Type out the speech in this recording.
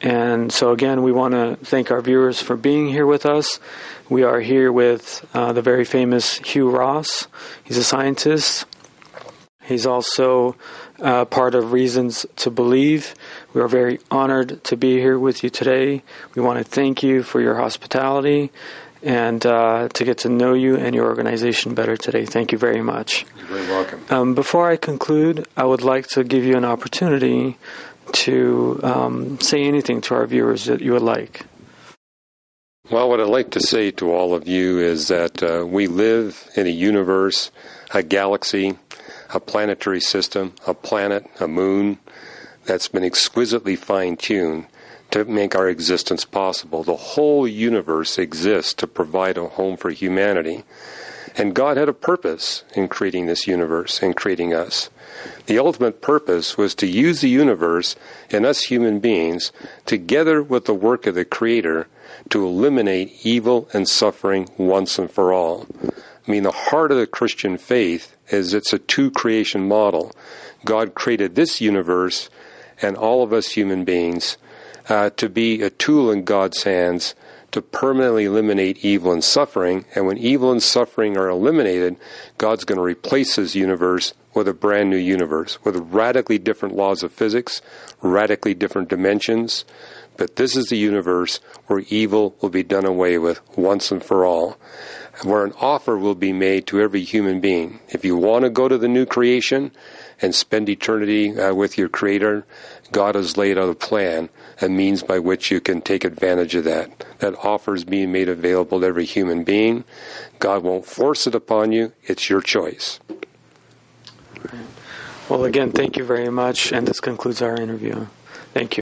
And so again, we want to thank our viewers for being here with us. We are here with the very famous Hugh Ross. He's a scientist. He's also part of Reasons to Believe. We are very honored to be here with you today. We want to thank you for your hospitality and to get to know you and your organization better today. Thank you very much. You're very welcome. Before I conclude, I would like to give you an opportunity to say anything to our viewers that you would like. Well, what I'd like to say to all of you is that we live in a universe, a galaxy, a planetary system, a planet, a moon, that's been exquisitely fine-tuned to make our existence possible. The whole universe exists to provide a home for humanity. And God had a purpose in creating this universe and creating us. The ultimate purpose was to use the universe and us human beings, together with the work of the Creator, to eliminate evil and suffering once and for all. I mean, the heart of the Christian faith is it's a two-creation model. God created this universe and all of us human beings to be a tool in God's hands to permanently eliminate evil and suffering. And when evil and suffering are eliminated, God's going to replace His universe with a brand new universe, with radically different laws of physics, radically different dimensions. But this is the universe where evil will be done away with once and for all, where an offer will be made to every human being. If you want to go to the new creation and spend eternity with your Creator, God has laid out a plan, a means by which you can take advantage of that. That offer is being made available to every human being. God won't force it upon you. It's your choice. Well, again, thank you very much, and this concludes our interview. Thank you.